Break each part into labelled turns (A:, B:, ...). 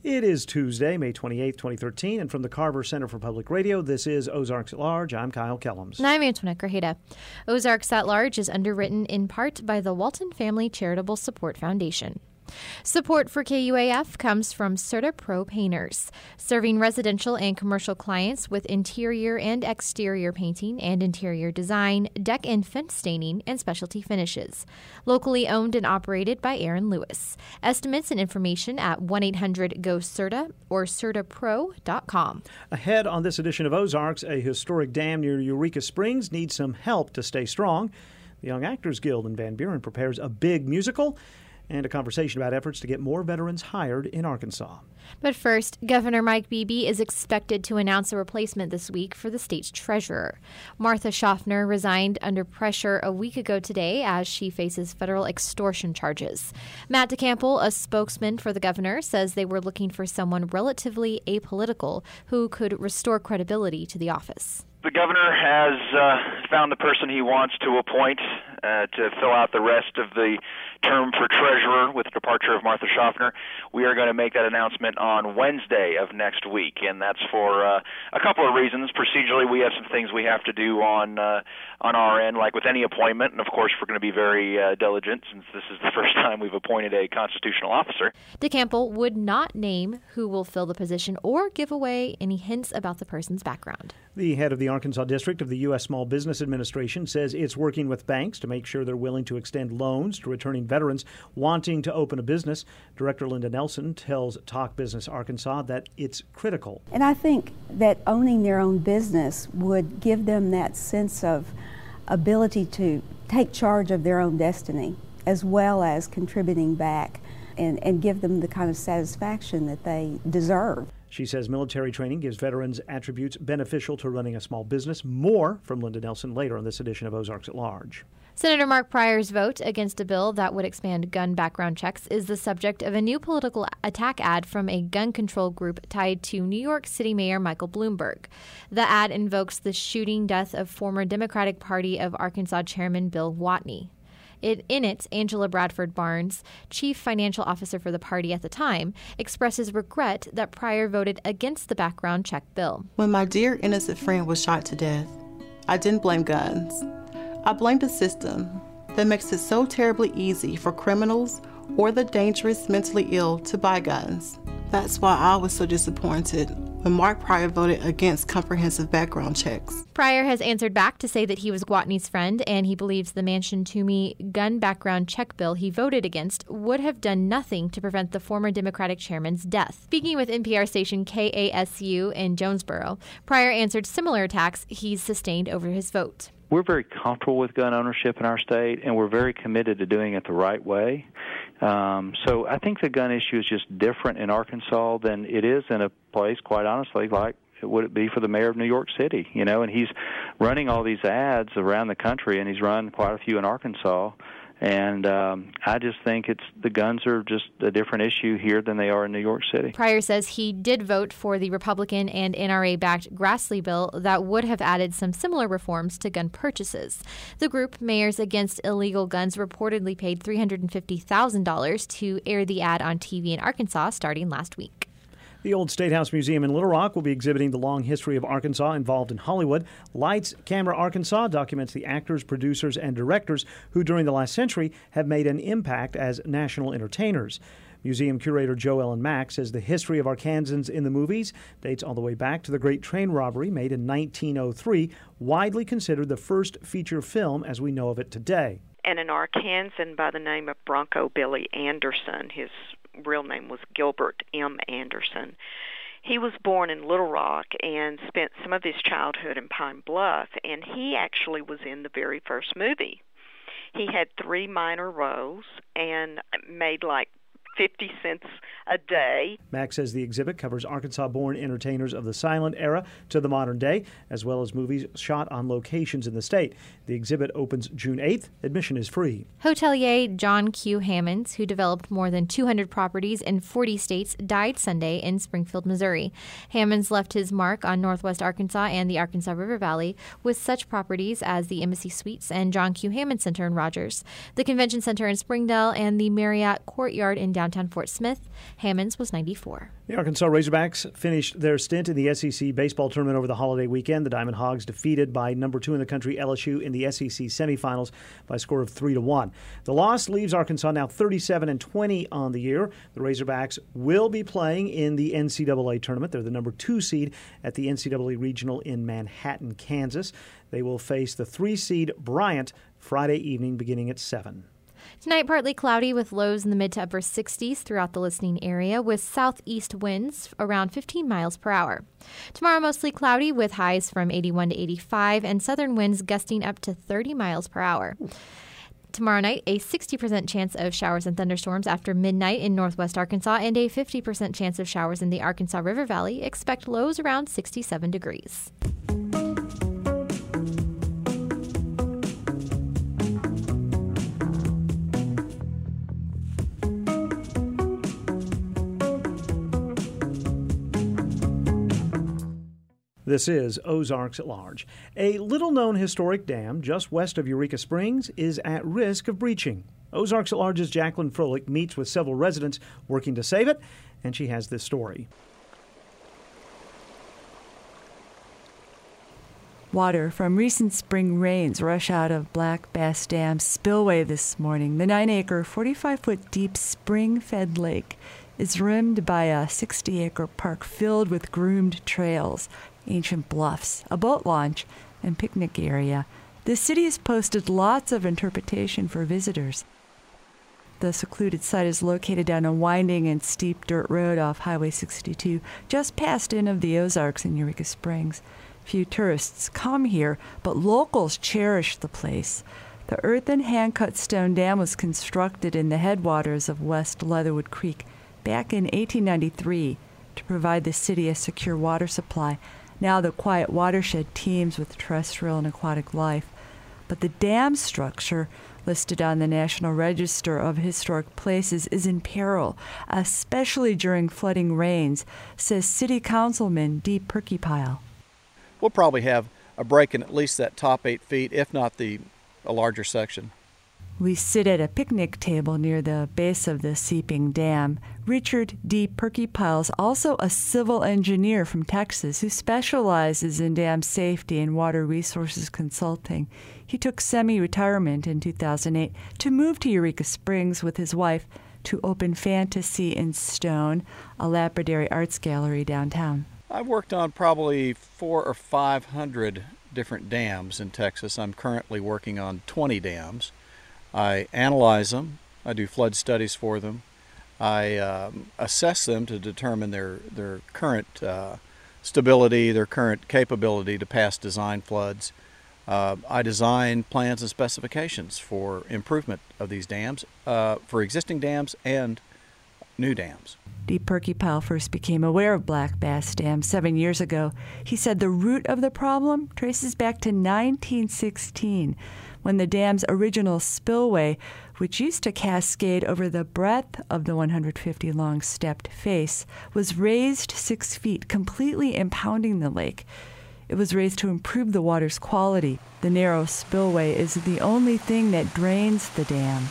A: It is Tuesday, May 28th, 2013, and from the Carver Center for Public Radio, this is Ozarks at Large. I'm Kyle Kellums.
B: And I'm Antoinette Grajeda. Ozarks at Large is underwritten in part by the Walton Family Charitable Support Foundation. Support for KUAF comes from CertaPro Painters, serving residential and commercial clients with interior and exterior painting and interior design, deck and fence staining, and specialty finishes. Locally owned and operated by Aaron Lewis. Estimates and information at 1-800-GO-CERTA or CertaPro.com.
A: Ahead on this edition of Ozarks, a historic dam near Eureka Springs needs some help to stay strong. The Young Actors Guild in Van Buren prepares a big musical, and a conversation about efforts to get more veterans hired in Arkansas.
B: But first, Governor Mike Beebe is expected to announce a replacement this week for the state's treasurer. Martha Schaffner resigned under pressure a week ago today as she faces federal extortion charges. Matt DeCample, a spokesman for the governor, says they were looking for someone relatively apolitical who could restore credibility to the office.
C: The governor has found the person he wants to appoint to fill out the rest of the term for treasurer with the departure of Martha Schaffner. We are going to make that announcement on Wednesday of next week, and that's for a couple of reasons. Procedurally, we have some things we have to do on our end, like with any appointment, and of course we're going to be very diligent since this is the first time we've appointed a constitutional officer.
B: DeCample would not name who will fill the position or give away any hints about the person's background.
A: The head of the Arkansas District of the U.S. Small Business Administration says it's working with banks to make sure they're willing to extend loans to returning veterans wanting to open a business. Director Linda Nelson tells Talk Business Arkansas that it's critical.
D: And I think that owning their own business would give them that sense of ability to take charge of their own destiny, as well as contributing back and give them the kind of satisfaction that they deserve.
A: She says military training gives veterans attributes beneficial to running a small business. More from Linda Nelson later on this edition of Ozarks at Large.
B: Senator Mark Pryor's vote against a bill that would expand gun background checks is the subject of a new political attack ad from a gun control group tied to New York City Mayor Michael Bloomberg. The ad invokes the shooting death of former Democratic Party of Arkansas Chairman Bill Watney. In it, Angela Bradford Barnes, chief financial officer for the party at the time, expresses regret that Pryor voted against the background check bill.
E: When my dear innocent friend was shot to death, I didn't blame guns. I blamed a system that makes it so terribly easy for criminals or the dangerous mentally ill to buy guns. That's why I was so disappointed when Mark Pryor voted against comprehensive background checks.
B: Pryor has answered back to say that he was Gwatney's friend and he believes the Manchin-Toomey gun background check bill he voted against would have done nothing to prevent the former Democratic chairman's death. Speaking with NPR station KASU in Jonesboro, Pryor answered similar attacks he's sustained over his vote.
F: We're very comfortable with gun ownership in our state, and we're very committed to doing it the right way. So I think the gun issue is just different in Arkansas than it is in a place, quite honestly, like would it be for the mayor of New York City, and he's running all these ads around the country, and he's run quite a few in Arkansas. And I just think the guns are just a different issue here than they are in New York City.
B: Pryor says he did vote for the Republican and NRA-backed Grassley bill that would have added some similar reforms to gun purchases. The group, Mayors Against Illegal Guns, reportedly paid $350,000 to air the ad on TV in Arkansas starting last week.
A: The Old State House Museum in Little Rock will be exhibiting the long history of Arkansas involved in Hollywood. Lights Camera Arkansas documents the actors, producers, and directors who during the last century have made an impact as national entertainers. Museum curator Joe Ellen Mack says the history of Arkansans in the movies dates all the way back to the Great Train Robbery made in 1903, widely considered the first feature film as we know of it today.
G: And an Arkansan by the name of Bronco Billy Anderson, his real name was Gilbert M. Anderson. He was born in Little Rock and spent some of his childhood in Pine Bluff, and he actually was in the very first movie. He had 3 minor roles and made like 50 cents a day.
A: Max says the exhibit covers Arkansas-born entertainers of the silent era to the modern day, as well as movies shot on locations in the state. The exhibit opens June 8th. Admission is free.
B: Hotelier John Q. Hammonds, who developed more than 200 properties in 40 states, died Sunday in Springfield, Missouri. Hammonds left his mark on Northwest Arkansas and the Arkansas River Valley with such properties as the Embassy Suites and John Q. Hammond Center in Rogers, the Convention Center in Springdale, and the Marriott Courtyard in downtown downtown Fort Smith. Hammonds was 94.
A: The Arkansas Razorbacks finished their stint in the SEC baseball tournament over the holiday weekend. The Diamond Hogs defeated by number 2 in the country LSU in the SEC semifinals by a score of 3-1. The loss leaves Arkansas now 37-20 on the year. The Razorbacks will be playing in the NCAA tournament. They're the number 2 seed at the NCAA Regional in Manhattan, Kansas. They will face the 3 seed Bryant Friday evening beginning at 7.
B: Tonight, partly cloudy with lows in the mid to upper 60s throughout the listening area with southeast winds around 15 miles per hour. Tomorrow, mostly cloudy with highs from 81 to 85 and southern winds gusting up to 30 miles per hour. Tomorrow night, a 60% chance of showers and thunderstorms after midnight in northwest Arkansas and a 50% chance of showers in the Arkansas River Valley. Expect lows around 67 degrees.
A: This is Ozarks at Large. A little-known historic dam just west of Eureka Springs is at risk of breaching. Ozarks at Large's Jacqueline Froelich meets with several residents working to save it, and she has this story.
H: Water from recent spring rains rush out of Black Bass Dam spillway this morning. The 9-acre, 45-foot deep spring-fed lake is rimmed by a 60-acre park filled with groomed trails, ancient bluffs, a boat launch, and picnic area. The city has posted lots of interpretation for visitors. The secluded site is located down a winding and steep dirt road off Highway 62, just past Inn of the Ozarks in Eureka Springs. Few tourists come here, but locals cherish the place. The earthen hand-cut stone dam was constructed in the headwaters of West Leatherwood Creek back in 1893 to provide the city a secure water supply. Now the quiet watershed teems with terrestrial and aquatic life. But the dam structure, listed on the National Register of Historic Places, is in peril, especially during flooding rains, says City Councilman Dee Perkypile.
I: We'll probably have a break in at least that top 8 feet, if not a larger section.
H: We sit at a picnic table near the base of the seeping dam. Richard D. Perkypile is also a civil engineer from Texas who specializes in dam safety and water resources consulting. He took semi-retirement in 2008 to move to Eureka Springs with his wife to open Fantasy in Stone, a lapidary arts gallery downtown.
I: I've worked on probably 400 or 500 different dams in Texas. I'm currently working on 20 dams. I analyze them, I do flood studies for them, I assess them to determine their current stability, their current capability to pass design floods. I design plans and specifications for improvement of these dams, for existing dams and new dams.
H: Dee Perkypile first became aware of Black Bass Dam 7 years ago. He said the root of the problem traces back to 1916, when the dam's original spillway, which used to cascade over the breadth of the 150-long stepped face, was raised 6 feet, completely impounding the lake. It was raised to improve the water's quality. The narrow spillway is the only thing that drains the dam.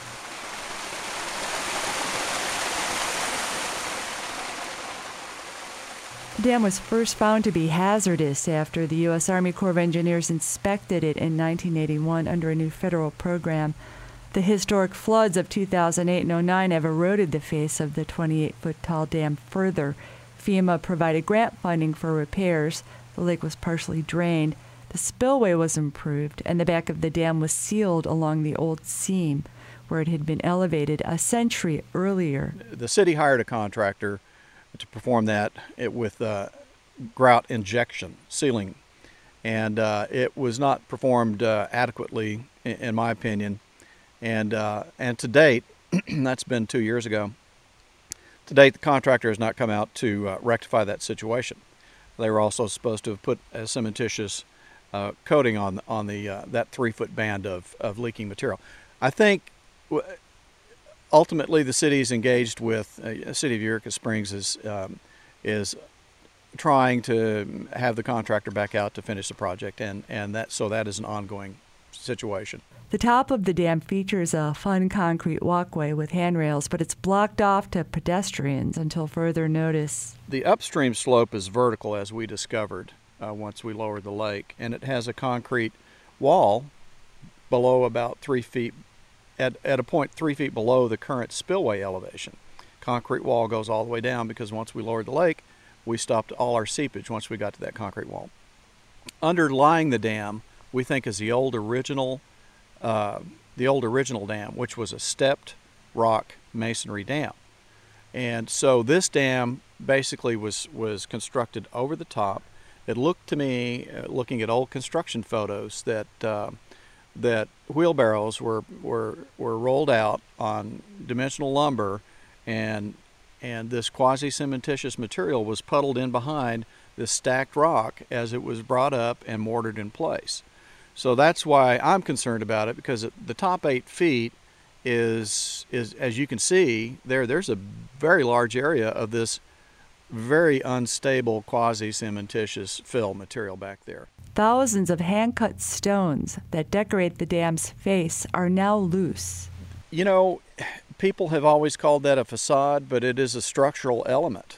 H: The dam was first found to be hazardous after the U.S. Army Corps of Engineers inspected it in 1981 under a new federal program. The historic floods of 2008 and 2009 have eroded the face of the 28-foot-tall dam further. FEMA provided grant funding for repairs. The lake was partially drained. The spillway was improved, and the back of the dam was sealed along the old seam, where it had been elevated a century earlier.
I: The city hired a contractor to perform that with grout injection, sealing. And it was not performed adequately, in my opinion. And to date, that's been 2 years ago, to date the contractor has not come out to rectify that situation. They were also supposed to have put a cementitious coating on that 3-foot band of leaking material. I think ultimately, the city is engaged with the city of Eureka Springs is trying to have the contractor back out to finish the project, and that is an ongoing situation.
H: The top of the dam features a fun concrete walkway with handrails, but it's blocked off to pedestrians until further notice.
I: The upstream slope is vertical, as we discovered once we lowered the lake, and it has a concrete wall below about 3 feet, at a point 3 feet below the current spillway elevation. Concrete wall goes all the way down because once we lowered the lake, we stopped all our seepage once we got to that concrete wall. Underlying the dam, we think, is the old original dam, which was a stepped rock masonry dam. And so this dam basically was constructed over the top. It looked to me, looking at old construction photos, that wheelbarrows were rolled out on dimensional lumber, and this quasi-cementitious material was puddled in behind this stacked rock as it was brought up and mortared in place. So that's why I'm concerned about it, because the top 8 feet is as you can see there's a very large area of this very unstable quasi-cementitious fill material back there.
H: Thousands of hand-cut stones that decorate the dam's face are now loose.
I: You know, people have always called that a facade, but it is a structural element.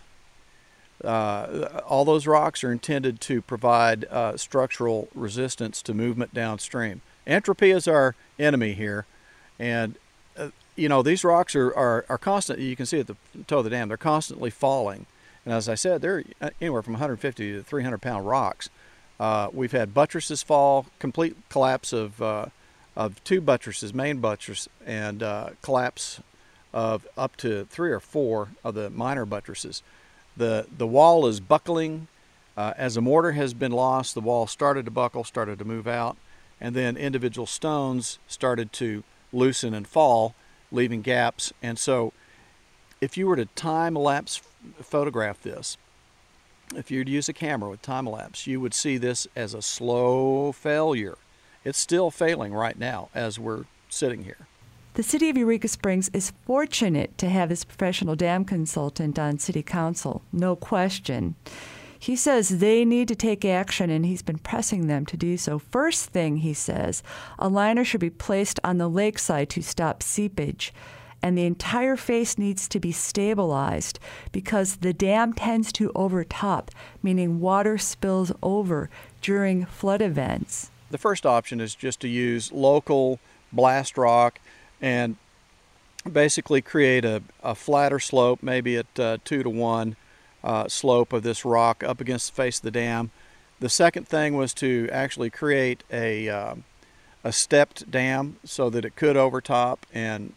I: All those rocks are intended to provide structural resistance to movement downstream. Entropy is our enemy here, and you know, these rocks are constant. You can see at the toe of the dam, they're constantly falling. And as I said, they're anywhere from 150 to 300 pound rocks. We've had buttresses fall, complete collapse of 2 buttresses, main buttress, and collapse of up to 3 or 4 of the minor buttresses. The wall is buckling. As a mortar has been lost, the wall started to buckle, started to move out, and then individual stones started to loosen and fall, leaving gaps. And so if you were to time-lapse photograph this, if you were to use a camera with time-lapse, you would see this as a slow failure. It's still failing right now as we're sitting here.
H: The city of Eureka Springs is fortunate to have this professional dam consultant on city council, no question. He says they need to take action, and he's been pressing them to do so. First thing, he says, a liner should be placed on the lakeside to stop seepage, and the entire face needs to be stabilized because the dam tends to overtop, meaning water spills over during flood events.
I: The first option is just to use local blast rock and basically create a flatter slope, maybe at 2-to-1 slope of this rock up against the face of the dam. The second thing was to actually create a stepped dam so that it could overtop, and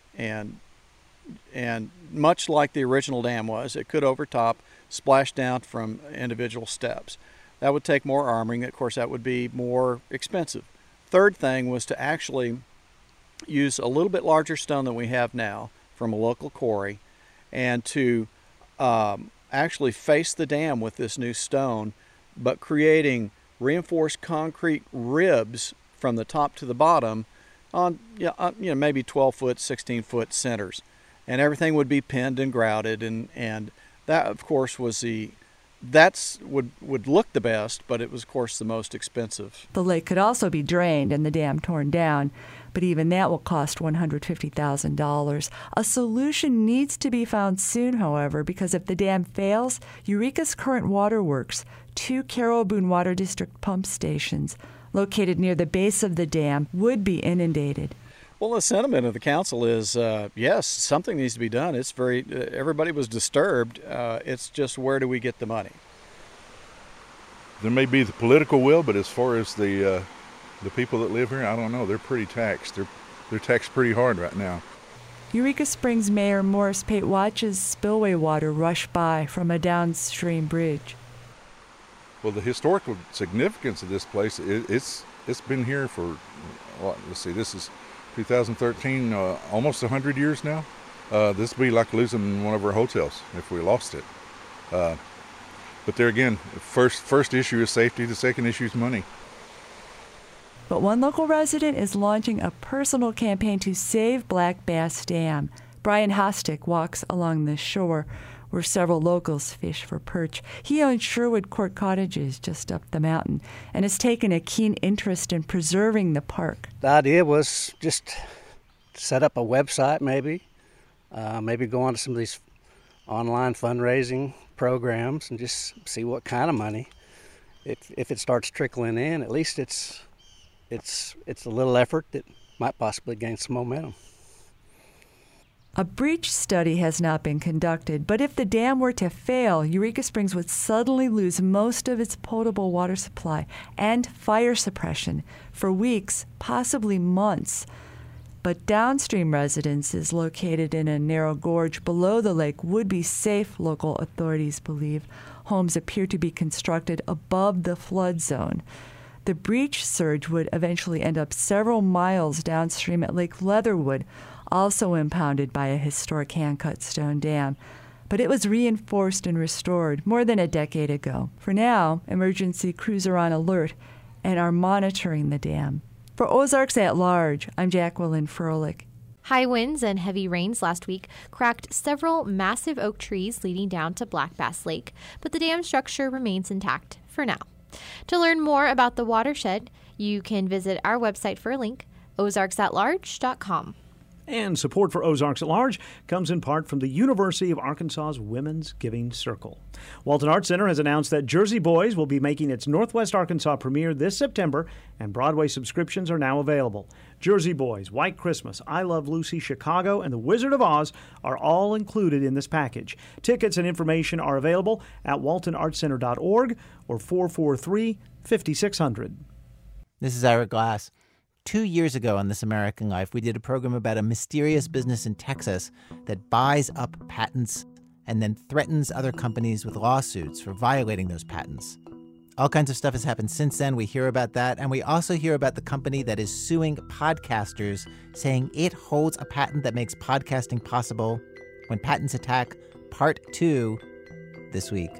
I: much like the original dam was, it could overtop, splash down from individual steps. That would take more armoring. Of course, that would be more expensive. Third thing was to actually use a little bit larger stone than we have now from a local quarry, and to actually face the dam with this new stone, but creating reinforced concrete ribs from the top to the bottom on maybe 12-foot, 16-foot centers. And everything would be pinned and grouted, and that, of course, would look the best, but it was, of course, the most expensive.
H: The lake could also be drained and the dam torn down, but even that will cost $150,000. A solution needs to be found soon, however, because if the dam fails, Eureka's current waterworks, 2 Carroll Boone Water District pump stations located near the base of the dam, would be inundated.
I: Well, the sentiment of the council is, yes, something needs to be done. It's everybody was disturbed. It's just, where do we get the money?
J: There may be the political will, but as far as the people that live here, I don't know. They're pretty taxed. They're taxed pretty hard right now.
H: Eureka Springs Mayor Morris Pate watches spillway water rush by from a downstream bridge.
J: Well, the historical significance of this place, it's been here for, let's see, this is 2013, almost 100 years now. This would be like losing one of our hotels if we lost it. But there again, first issue is safety, the second issue is money.
H: But one local resident is launching a personal campaign to save Black Bass Dam. Brian Hostick walks along the shore where several locals fish for perch. He owns Sherwood Court Cottages just up the mountain and has taken a keen interest in preserving the park.
K: The idea was just set up a website, maybe go on to some of these online fundraising programs and just see what kind of money. If it starts trickling in, at least it's a little effort that might possibly gain some momentum.
H: A breach study has not been conducted, but if the dam were to fail, Eureka Springs would suddenly lose most of its potable water supply and fire suppression for weeks, possibly months. But downstream residences located in a narrow gorge below the lake would be safe, local authorities believe. Homes appear to be constructed above the flood zone. The breach surge would eventually end up several miles downstream at Lake Leatherwood, also impounded by a historic hand-cut stone dam. But it was reinforced and restored more than a decade ago. For now, emergency crews are on alert and are monitoring the dam. For Ozarks at Large, I'm Jacqueline Froelich.
B: High winds and heavy rains last week cracked several massive oak trees leading down to Black Bass Lake, but the dam structure remains intact for now. To learn more about the watershed, you can visit our website for a link, ozarksatlarge.com.
A: And support for Ozarks at Large comes in part from the University of Arkansas's Women's Giving Circle. Walton Arts Center has announced that Jersey Boys will be making its Northwest Arkansas premiere this September, and Broadway subscriptions are now available. Jersey Boys, White Christmas, I Love Lucy, Chicago, and The Wizard of Oz are all included in this package. Tickets and information are available at waltonartscenter.org or 443-5600.
L: This is Eric Glass. 2 years ago on This American Life, we did a program about a mysterious business in Texas that buys up patents and then threatens other companies with lawsuits for violating those patents. All kinds of stuff has happened since then. We hear about that, and we also hear about the company that is suing podcasters, saying it holds a patent that makes podcasting possible. When Patents Attack, Part 2, this week.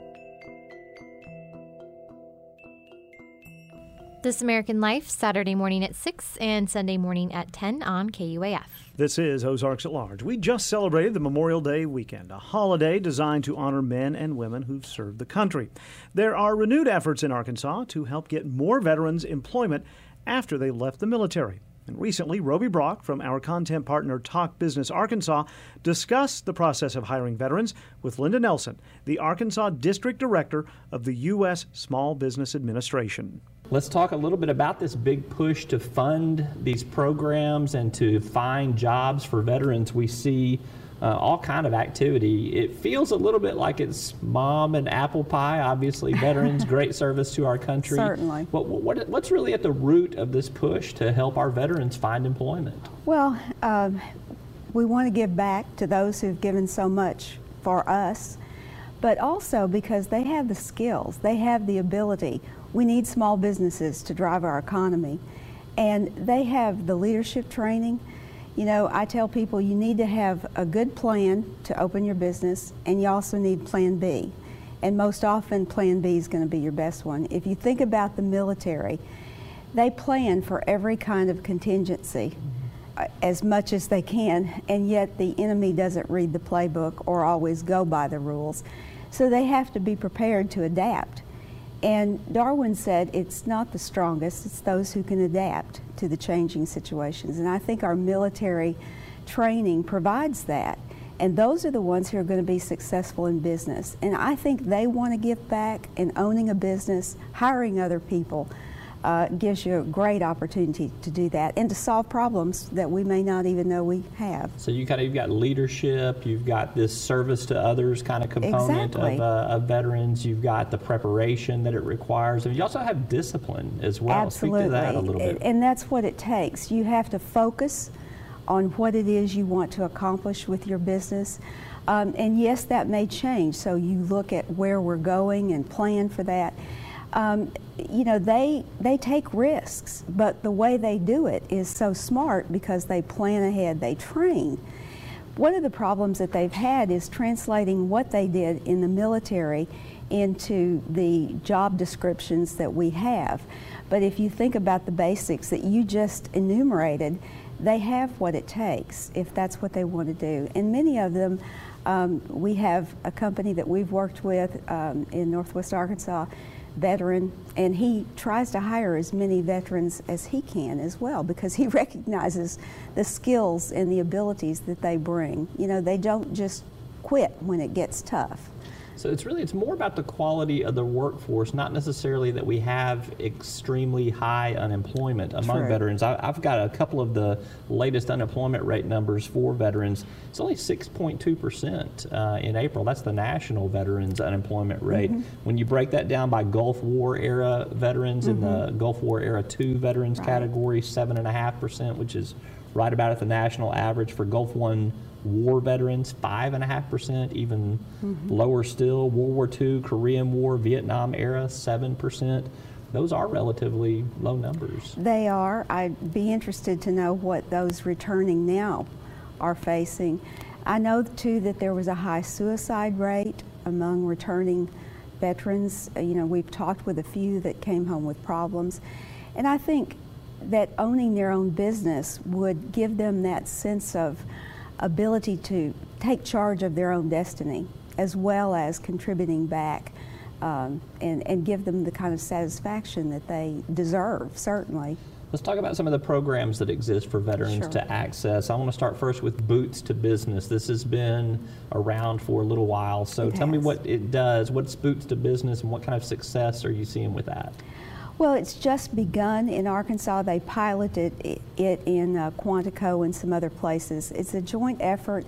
B: This American Life, Saturday morning at 6 and Sunday morning at 10 on KUAF.
A: This is Ozarks at Large. We just celebrated the Memorial Day weekend, a holiday designed to honor men and women who've served the country. There are renewed efforts in Arkansas to help get more veterans employment after they left the military. And recently, Roby Brock from our content partner Talk Business Arkansas discussed the process of hiring veterans with Linda Nelson, the Arkansas District Director of the U.S. Small Business Administration.
M: Let's talk a little bit about this big push to fund these programs and to find jobs for veterans. We see all kind of activity. It feels a little bit like it's mom and apple pie. Obviously, veterans, great service to our country.
D: Certainly.
M: What's really at the root of this push to help our veterans find employment?
D: Well, we want to give back to those who've given so much for us, but also because they have the skills, they have the ability. We need small businesses to drive our economy, and they have the leadership training. You know, I tell people you need to have a good plan to open your business, and you also need Plan B. And most often, Plan B is going to be your best one. If you think about the military, they plan for every kind of contingency as much as they can, and yet the enemy doesn't read the playbook or always go by the rules. So they have to be prepared to adapt. And Darwin said it's not the strongest, it's those who can adapt to the changing situations. And I think our military training provides that. And those are the ones who are going to be successful in business. And I think they want to give back, and owning a business, hiring other people, gives you a great opportunity to do that and to solve problems that we may not even know we have.
M: So you've got leadership, you've got this service to others kind of component of veterans, you've got the preparation that it requires, and you also have discipline as well.
D: Absolutely.
M: Speak to that a little bit.
D: And that's what it takes. You have to focus on what it is you want to accomplish with your business. And yes, that may change, so you look at where we're going and plan for that. You know, they take risks, but the way they do it is so smart because they plan ahead, they train. One of the problems that they've had is translating what they did in the military into the job descriptions that we have. But if you think about the basics that you just enumerated, they have what it takes if that's what they want to do. And many of them We have a company that we've worked with in Northwest Arkansas, veteran, and he tries to hire as many veterans as he can as well, because he recognizes the skills and the abilities that they bring. You know, they don't just quit when it gets tough.
M: So it's more about the quality of the workforce, not necessarily that we have extremely high unemployment among veterans. I've got a couple of the latest unemployment rate numbers for veterans. It's only 6.2% in April. That's the national veterans unemployment rate. When you break that down by Gulf War era veterans, in the Gulf War era II veterans category, 7.5%, which is right about at the national average. For Gulf I war veterans, 5.5%, even lower still. World War II, Korean War, Vietnam era, 7%. Those are relatively low numbers.
D: They are. I'd be interested to know what those returning now are facing. I know, too, that there was a high suicide rate among returning veterans. You know, we've talked with a few that came home with problems. And I think that owning their own business would give them that sense of ability to take charge of their own destiny, as well as contributing back, and give them the kind of satisfaction that they deserve, certainly.
M: Let's talk about some of the programs that exist for veterans to access. I want to start first with Boots to Business. This has been around for a little while, so tell me what it does. What's Boots to Business, and what kind of success are you seeing with that?
D: Well, it's just begun in Arkansas. They piloted it in Quantico and some other places. It's a joint effort.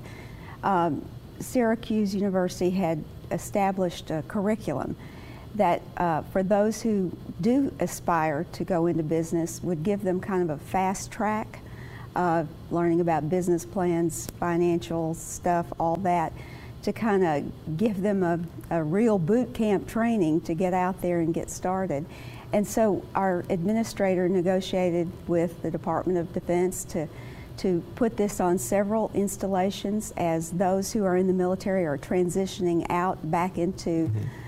D: Syracuse University had established a curriculum that for those who do aspire to go into business would give them kind of a fast track, learning about business plans, financial stuff, all that, to kind of give them a real boot camp training to get out there and get started. And so our administrator negotiated with the Department of Defense to put this on several installations as those who are in the military are transitioning out back into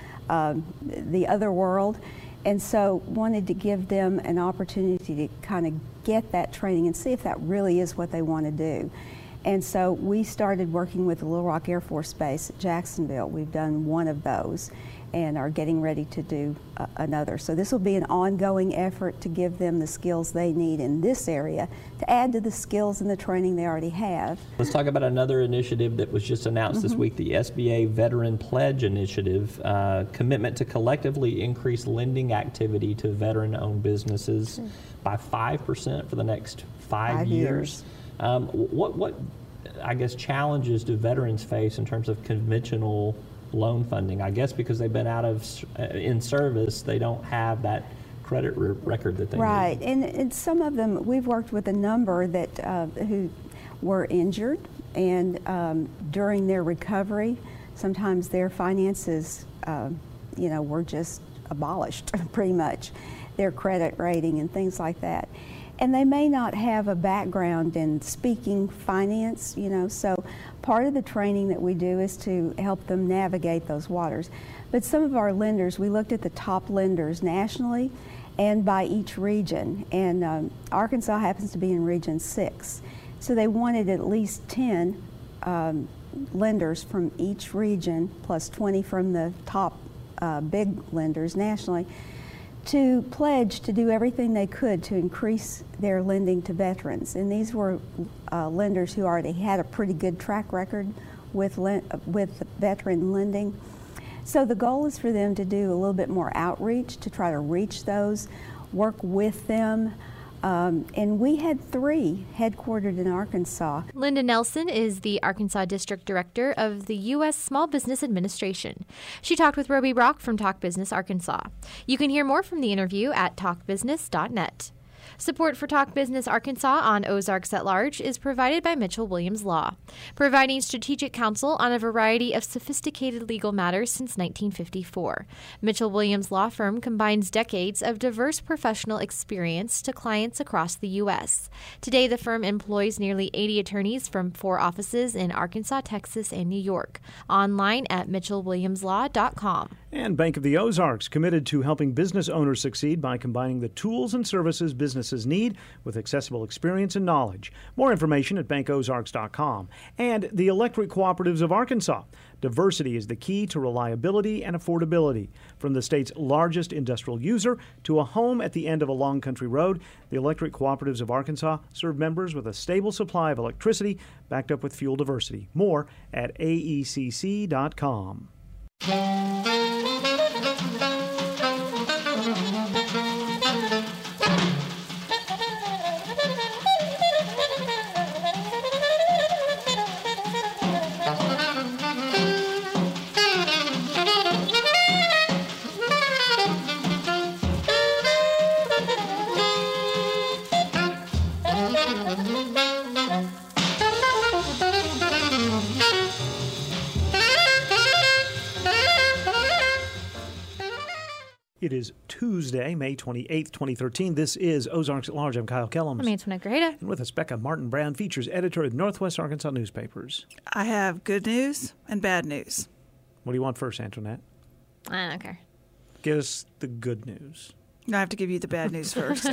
D: the other world. And so wanted to give them an opportunity to kind of get that training and see if that really is what they want to do. And so we started working with the Little Rock Air Force Base at Jacksonville. We've done one of those and are getting ready to do another. So this will be an ongoing effort to give them the skills they need in this area to add to the skills and the training they already have.
M: Let's talk about another initiative that was just announced this week, the SBA Veteran Pledge Initiative, commitment to collectively increase lending activity to veteran-owned businesses by 5% for the next 5 years. What I guess challenges do veterans face in terms of conventional loan funding? I guess because they've been out of in service, they don't have that credit record that they
D: need. And some of them, we've worked with a number that who were injured, and during their recovery, sometimes their finances, were just abolished, pretty much, their credit rating and things like that. And they may not have a background in speaking finance, so part of the training that we do is to help them navigate those waters. But some of our lenders, we looked at the top lenders nationally and by each region, and Arkansas happens to be in Region 6. So they wanted at least 10 lenders from each region, plus 20 from the top big lenders nationally, to pledge to do everything they could to increase their lending to veterans. And these were lenders who already had a pretty good track record with veteran lending. So the goal is for them to do a little bit more outreach, to try to reach those, work with them. And we had 3 headquartered in Arkansas.
B: Linda Nelson is the Arkansas District Director of the U.S. Small Business Administration. She talked with Roby Brock from Talk Business Arkansas. You can hear more from the interview at talkbusiness.net. Support for Talk Business Arkansas on Ozarks at Large is provided by Mitchell Williams Law, providing strategic counsel on a variety of sophisticated legal matters since 1954. Mitchell Williams Law Firm combines decades of diverse professional experience to clients across the U.S. Today, the firm employs nearly 80 attorneys from 4 offices in Arkansas, Texas, and New York. Online at mitchellwilliamslaw.com.
A: And Bank of the Ozarks, committed to helping business owners succeed by combining the tools and services businesses need with accessible experience and knowledge. More information at bankozarks.com. And the Electric Cooperatives of Arkansas. Diversity is the key to reliability and affordability. From the state's largest industrial user to a home at the end of a long country road, the Electric Cooperatives of Arkansas serve members with a stable supply of electricity backed up with fuel diversity. More at aecc.com. It is Tuesday, May 28th, 2013. This is Ozarks at Large. I'm Kyle Kellums.
B: I'm Antoinette Greta.
A: And with us, Becca Martin Brown, features editor at Northwest Arkansas Newspapers.
N: I have good news and bad news.
A: What do you want first, Antoinette?
B: I don't care.
A: Give us the good news.
N: I have to give you the bad news first.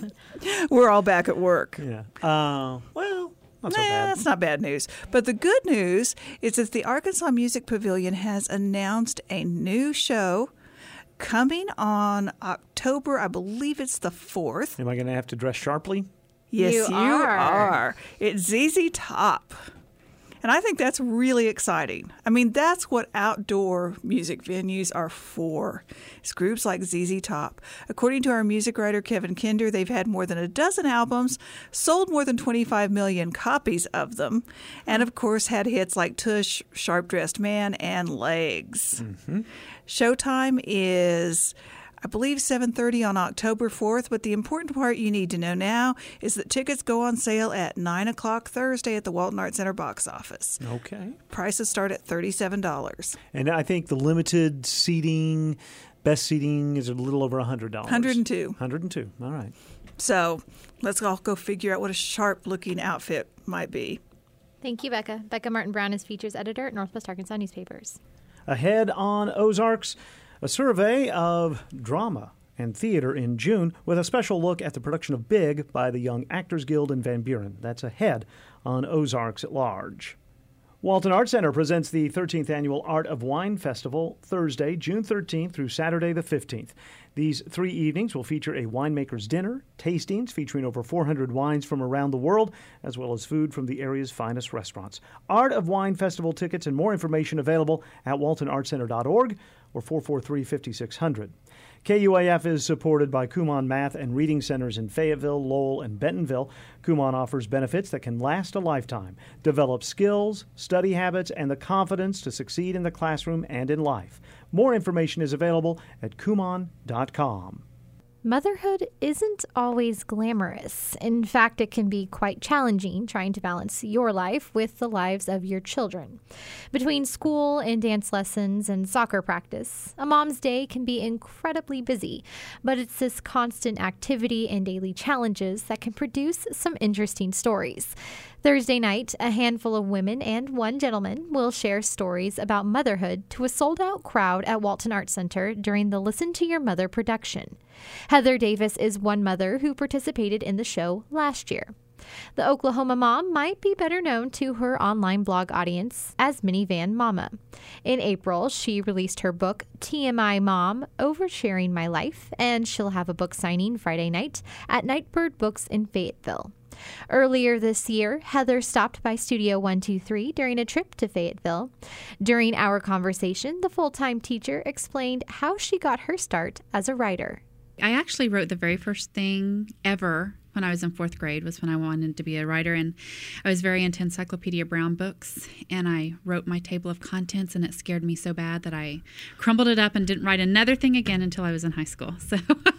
N: We're all back at work.
A: Yeah. Well, not so bad.
N: That's not bad news. But the good news is that the Arkansas Music Pavilion has announced a new show coming on October, I believe it's the 4th.
A: Am I going to have to dress sharply?
N: Yes, you are. It's ZZ Top. And I think that's really exciting. I mean, that's what outdoor music venues are for. It's groups like ZZ Top. According to our music writer, Kevin Kinder, they've had more than a dozen albums, sold more than 25 million copies of them, and of course had hits like Tush, Sharp Dressed Man, and Legs.
A: Mm-hmm.
N: Showtime is, I believe, 7:30 on October 4th, but the important part you need to know now is that tickets go on sale at 9 o'clock Thursday at the Walton Arts Center box office.
A: Okay.
N: Prices start at $37.
A: And I think the limited seating, best seating, is a little over $100. $102. All right.
N: So let's all go figure out what a sharp-looking outfit might be.
B: Thank you, Becca. Becca Martin Brown is features editor at Northwest Arkansas Newspapers.
A: Ahead on Ozarks, a survey of drama and theater in June with a special look at the production of Big by the Young Actors Guild in Van Buren. That's ahead on Ozarks at Large. Walton Arts Center presents the 13th Annual Art of Wine Festival Thursday, June 13th through Saturday the 15th. These 3 evenings will feature a winemaker's dinner, tastings featuring over 400 wines from around the world, as well as food from the area's finest restaurants. Art of Wine Festival tickets and more information available at waltonartcenter.org or 443-5600. KUAF is supported by Kumon Math and Reading Centers in Fayetteville, Lowell, and Bentonville. Kumon offers benefits that can last a lifetime, develop skills, study habits, and the confidence to succeed in the classroom and in life. More information is available at kumon.com.
B: Motherhood isn't always glamorous. In fact, it can be quite challenging trying to balance your life with the lives of your children. Between school and dance lessons and soccer practice, a mom's day can be incredibly busy, but it's this constant activity and daily challenges that can produce some interesting stories. Thursday night, a handful of women and one gentleman will share stories about motherhood to a sold-out crowd at Walton Arts Center during the Listen to Your Mother production. Heather Davis is one mother who participated in the show last year. The Oklahoma mom might be better known to her online blog audience as Minivan Mama. In April, she released her book, TMI Mom, Oversharing My Life, and she'll have a book signing Friday night at Nightbird Books in Fayetteville. Earlier this year, Heather stopped by Studio 123 during a trip to Fayetteville. During our conversation, the full-time teacher explained how she got her start as a writer.
O: I actually wrote the very first thing ever when I was in 4th grade was when I wanted to be a writer, and I was very into Encyclopedia Brown books, and I wrote my table of contents, and it scared me so bad that I crumbled it up and didn't write another thing again until I was in high school. So,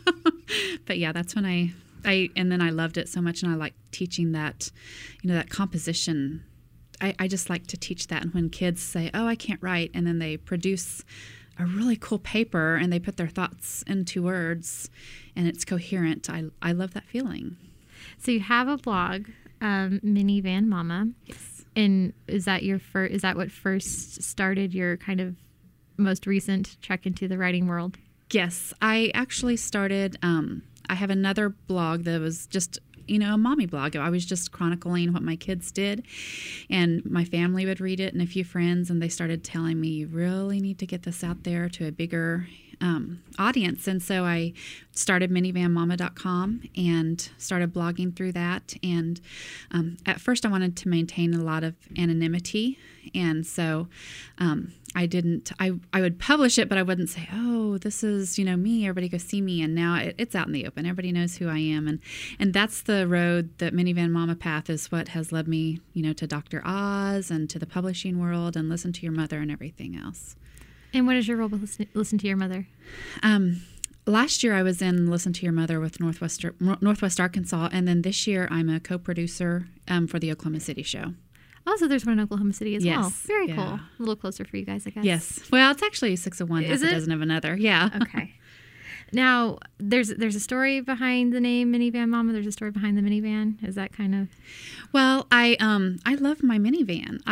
O: but yeah, that's when I and then I loved it so much, and I liked teaching that, that composition. I just like to teach that, and when kids say, "Oh, I can't write," and then they produce a really cool paper and they put their thoughts into words and it's coherent. I love that feeling.
B: So you have a blog, Minivan Mama.
O: Yes.
B: And is that what first started your kind of most recent trek into the writing world?
O: Yes, I actually started, I have another blog that was just, a mommy blog. I was just chronicling what my kids did, and my family would read it and a few friends, and they started telling me, you really need to get this out there to a bigger audience. And so I started minivanmama.com and started blogging through that. And at first I wanted to maintain a lot of anonymity. And so I would publish it, but I wouldn't say, oh, this is, me, everybody go see me. And now it's out in the open. Everybody knows who I am. And that's the road that Minivan Mama path is what has led me, to Dr. Oz and to the publishing world and Listen to Your Mother and everything else.
B: And what is your role with Listen to Your Mother?
O: Last year I was in Listen to Your Mother with Northwest Arkansas, and then this year I'm a co-producer for the Oklahoma City show.
B: Also, there's one in Oklahoma City as well. Very cool. A little closer for you guys, I guess.
O: Yes. Well, it's actually 6 of one, half a dozen of another. Yeah.
B: Okay. Now, there's a story behind the name Minivan Mama. There's a story behind the minivan. Is that kind of?
O: Well, I love my minivan.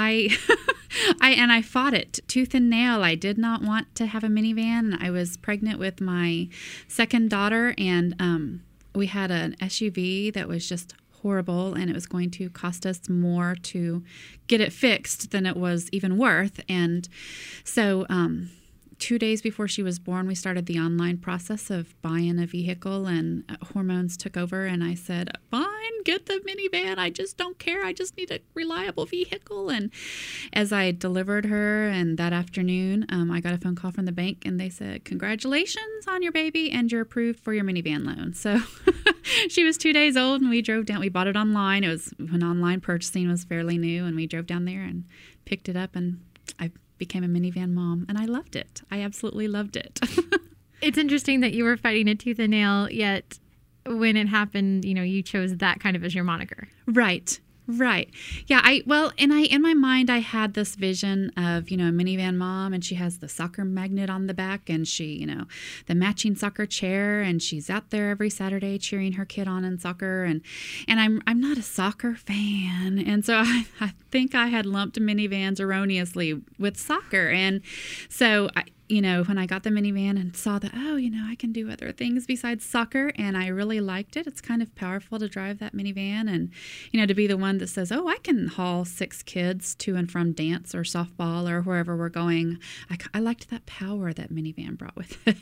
O: I fought it tooth and nail. I did not want to have a minivan. I was pregnant with my second daughter, and we had an SUV that was just horrible, and it was going to cost us more to get it fixed than it was even worth. And so 2 days before she was born, we started the online process of buying a vehicle, and hormones took over, and I said, fine, get the minivan. I just don't care. I just need a reliable vehicle. And as I delivered her, and that afternoon, I got a phone call from the bank, and they said, congratulations on your baby, and you're approved for your minivan loan. So she was 2 days old, and we drove down. We bought it online. It was when online purchasing was fairly new, and we drove down there and picked it up, and I became a minivan mom, and I loved it. I absolutely loved it.
B: It's interesting that you were fighting it tooth and nail, yet when it happened, you chose that kind of as your moniker.
O: Right. Yeah, in my mind, I had this vision of, a minivan mom, and she has the soccer magnet on the back, and she, the matching soccer chair, and she's out there every Saturday cheering her kid on in soccer, and I'm not a soccer fan, and so I think I had lumped minivans erroneously with soccer, and so when I got the minivan and saw that, I can do other things besides soccer, and I really liked it. It's kind of powerful to drive that minivan and, to be the one that says, I can haul 6 kids to and from dance or softball or wherever we're going. I liked that power that minivan brought with it.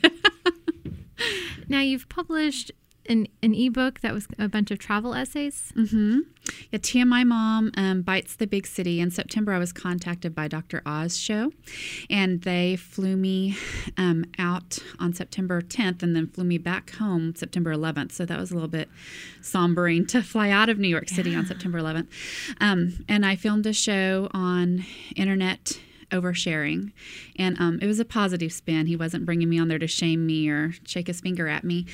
B: Now, you've published an ebook that was a bunch of travel essays.
O: Mm-hmm. Yeah, TMI Mom Bites the Big City. In September, I was contacted by Dr. Oz show, and they flew me out on September 10th and then flew me back home September 11th. So that was a little bit sombering to fly out of New York City on September 11th. And I filmed a show on internet oversharing, and it was a positive spin. He wasn't bringing me on there to shame me or shake his finger at me.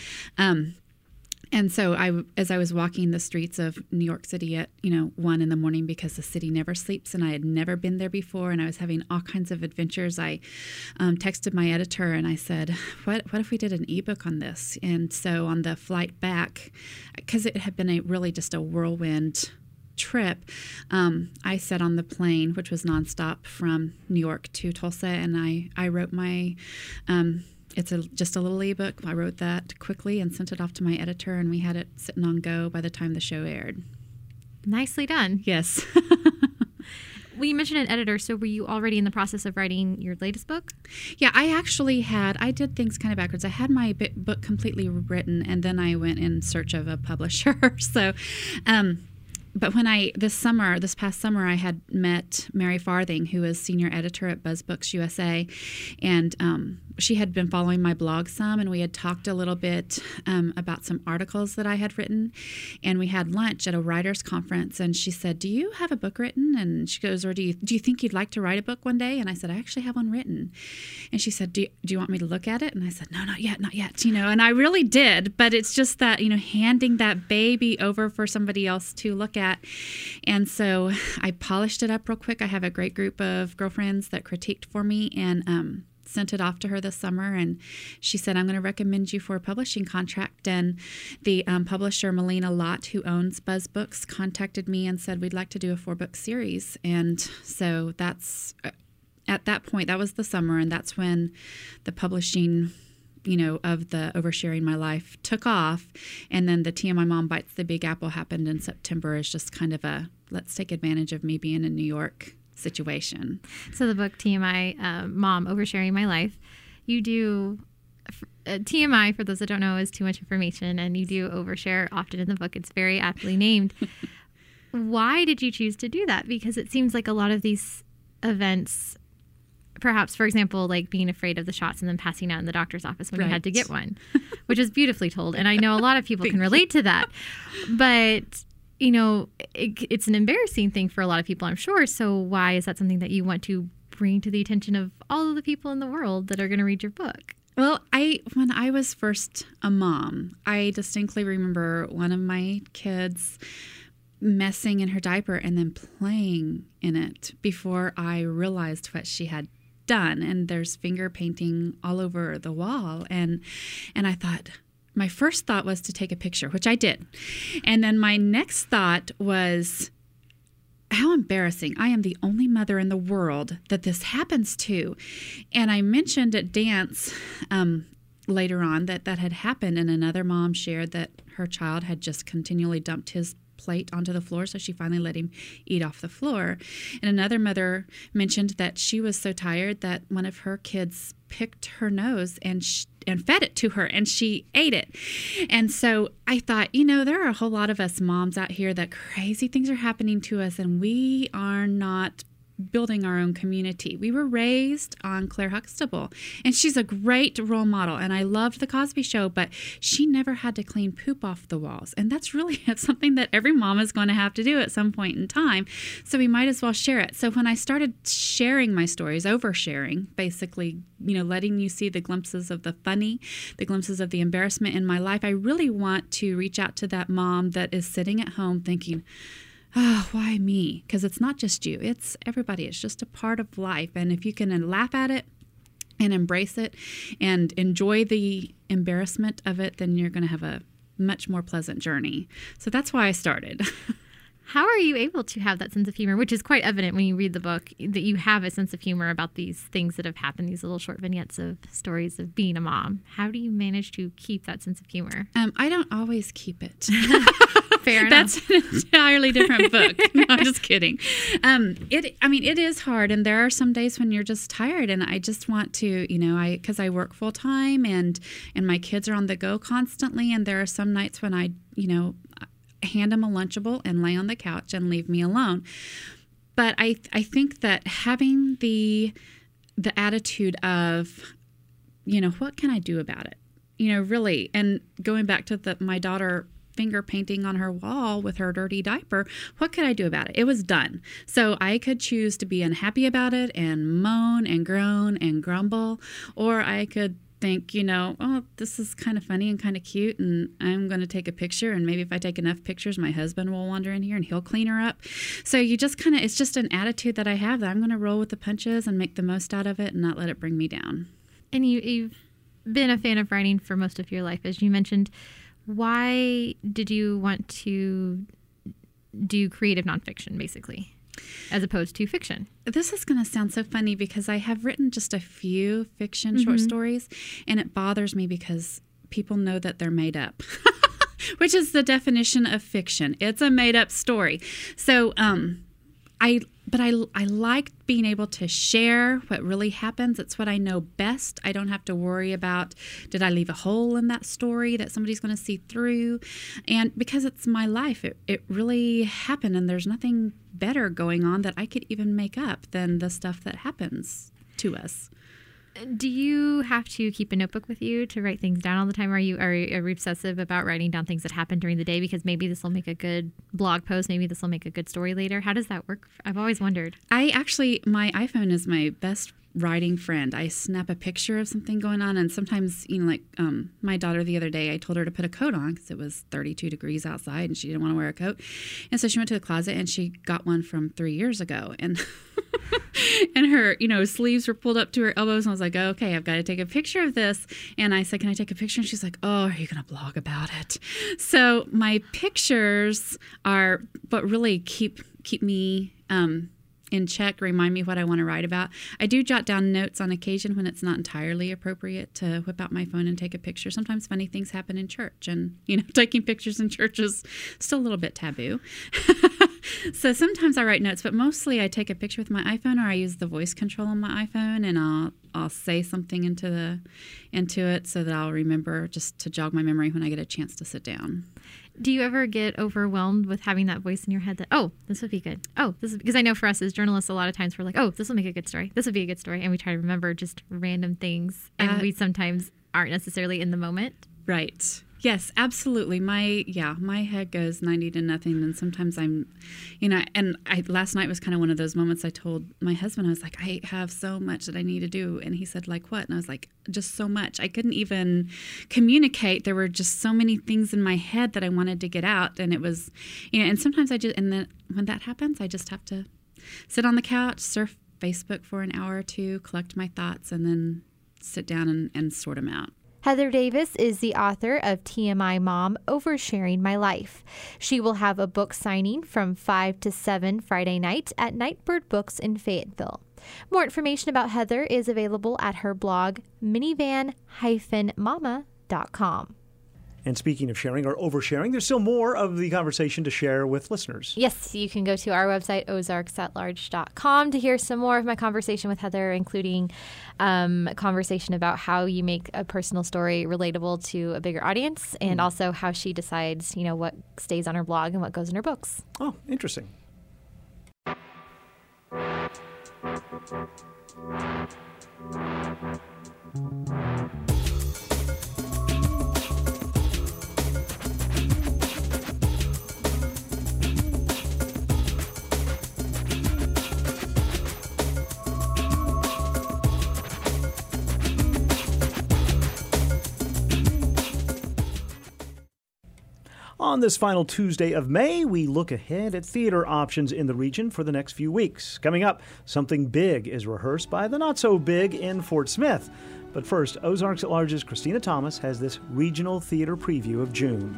O: And so as I was walking the streets of New York City at, 1 in the morning, because the city never sleeps and I had never been there before, and I was having all kinds of adventures, I texted my editor and I said, what if we did an ebook on this? And so on the flight back, because it had been really just a whirlwind trip, I sat on the plane, which was nonstop from New York to Tulsa, and I wrote my it's just a little ebook. I wrote that quickly and sent it off to my editor, and we had it sitting on go by the time the show aired.
B: Nicely done.
O: Yes.
B: Well, you mentioned an editor, so were you already in the process of writing your latest book?
O: Yeah, I did things kind of backwards. I had my book completely written, and then I went in search of a publisher. So, but when this past summer, I had met Mary Farthing, who is senior editor at BuzzBooks USA, and she had been following my blog some, and we had talked a little bit about some articles that I had written, and we had lunch at a writers' conference, and she said, do you have a book written? And she goes, or do you think you'd like to write a book one day? And I said, I actually have one written. And she said, do you want me to look at it? And I said, no, not yet, and I really did, but it's just that, handing that baby over for somebody else to look at. And so I polished it up real quick. I have a great group of girlfriends that critiqued for me, and sent it off to her this summer, and she said, I'm going to recommend you for a publishing contract. And the publisher, Melina Lott, who owns BuzzBooks, contacted me and said, we'd like to do a 4-book series. And so that's at that point, that was the summer, and that's when the publishing, of the Oversharing My Life took off. And then the TMI Mom Bites the Big Apple happened in September as just kind of a let's take advantage of me being in New York situation.
B: So the book TMI Mom Oversharing My Life, you do TMI, for those that don't know, is too much information, and you do overshare often in the book. It's very aptly named. Why did you choose to do that? Because it seems like a lot of these events, perhaps, for example, like being afraid of the shots and then passing out in the doctor's office when you had to get one, which is beautifully told. And I know a lot of people can relate to that. But, it's an embarrassing thing for a lot of people, I'm sure. So why is that something that you want to bring to the attention of all of the people in the world that are going to read your book?
O: Well, when I was first a mom, I distinctly remember one of my kids messing in her diaper and then playing in it before I realized what she had done. And there's finger painting all over the wall. And I thought, my first thought was to take a picture, which I did. And then my next thought was, how embarrassing. I am the only mother in the world that this happens to. And I mentioned at dance later on that had happened, and another mom shared that her child had just continually dumped his plate onto the floor, so she finally let him eat off the floor. And another mother mentioned that she was so tired that one of her kids picked her nose and fed it to her, and she ate it. And so I thought, there are a whole lot of us moms out here that crazy things are happening to us, and we are not building our own community. We were raised on Claire Huxtable, and she's a great role model, and I loved The Cosby Show, but she never had to clean poop off the walls, and that's really something that every mom is going to have to do at some point in time, so we might as well share it. So when I started sharing my stories, oversharing, basically, letting you see the glimpses of the funny, the glimpses of the embarrassment in my life, I really want to reach out to that mom that is sitting at home thinking, oh, why me? Because it's not just you. It's everybody. It's just a part of life. And if you can laugh at it and embrace it and enjoy the embarrassment of it, then you're going to have a much more pleasant journey. So that's why I started.
B: How are you able to have that sense of humor, which is quite evident when you read the book, that you have a sense of humor about these things that have happened, these little short vignettes of stories of being a mom? How do you manage to keep that sense of humor?
O: I don't always keep it.
B: Fair enough.
O: That's an entirely different book. No, I'm just kidding. It is hard, and there are some days when you're just tired, and I just want to, because I work full time, and my kids are on the go constantly, and there are some nights when I, hand them a Lunchable and lay on the couch and leave me alone. But I think that having the attitude of, what can I do about it? Really, and going back to my daughter finger painting on her wall with her dirty diaper, what could I do about it? It was done. So I could choose to be unhappy about it and moan and groan and grumble, or I could think, this is kind of funny and kind of cute, and I'm going to take a picture, and maybe if I take enough pictures, my husband will wander in here and he'll clean her up. So you just it's just an attitude that I have, that I'm going to roll with the punches and make the most out of it and not let it bring me down.
B: And you've been a fan of writing for most of your life, as you mentioned. Why did you want to do creative nonfiction, basically, as opposed to fiction?
O: This is going to sound so funny because I have written just a few fiction short stories, and it bothers me because people know that they're made up, which is the definition of fiction. It's a made-up story. So I like being able to share what really happens. It's what I know best. I don't have to worry about, did I leave a hole in that story that somebody's going to see through? And because it's my life, it really happened, and there's nothing better going on that I could even make up than the stuff that happens to us.
B: Do you have to keep a notebook with you to write things down all the time? Are you obsessive about writing down things that happen during the day because maybe this will make a good blog post, maybe this will make a good story later? How does that work? I've always wondered.
O: My iPhone is my best writing friend. I snap a picture of something going on, and sometimes, my daughter the other day, I told her to put a coat on because it was 32 degrees outside and she didn't want to wear a coat. And so she went to the closet and she got one from 3 years ago. And and her, sleeves were pulled up to her elbows, and I was like, okay, I've got to take a picture of this. And I said, can I take a picture? And she's like, oh, are you going to blog about it? So my pictures are what really keep me in check, remind me what I want to write about. I do jot down notes on occasion when it's not entirely appropriate to whip out my phone and take a picture. Sometimes funny things happen in church, and, taking pictures in church is still a little bit taboo. So sometimes I write notes, but mostly I take a picture with my iPhone, or I use the voice control on my iPhone, and I'll say something into it so that I'll remember, just to jog my memory when I get a chance to sit down.
B: Do you ever get overwhelmed with having that voice in your head that, oh, this would be good? Oh, this is, because I know for us as journalists, a lot of times we're like, oh, this will make a good story. This would be a good story. And we try to remember just random things. And we sometimes aren't necessarily in the moment.
O: Right. Yes, absolutely. My head goes 90 to nothing. And sometimes last night was kind of one of those moments. I told my husband, I was like, I have so much that I need to do. And he said, like what? And I was like, just so much. I couldn't even communicate. There were just so many things in my head that I wanted to get out. And it was, and sometimes and then when that happens, I just have to sit on the couch, surf Facebook for an hour or two, collect my thoughts, and then sit down and sort them out.
B: Heather Davis is the author of TMI Mom, Oversharing My Life. She will have a book signing from 5 to 7 Friday night at Nightbird Books in Fayetteville. More information about Heather is available at her blog, minivan-mama.com.
A: And speaking of sharing or oversharing, there's still more of the conversation to share with listeners.
B: Yes, you can go to our website, ozarksatlarge.com, to hear some more of my conversation with Heather, including a conversation about how you make a personal story relatable to a bigger audience, and also how she decides, what stays on her blog and what goes in her books.
A: Oh, interesting. On this final Tuesday of May, we look ahead at theater options in the region for the next few weeks. Coming up, Something Big is rehearsed by the Not So Big in Fort Smith. But first, Ozarks at Large's Christina Thomas has this regional theater preview of June.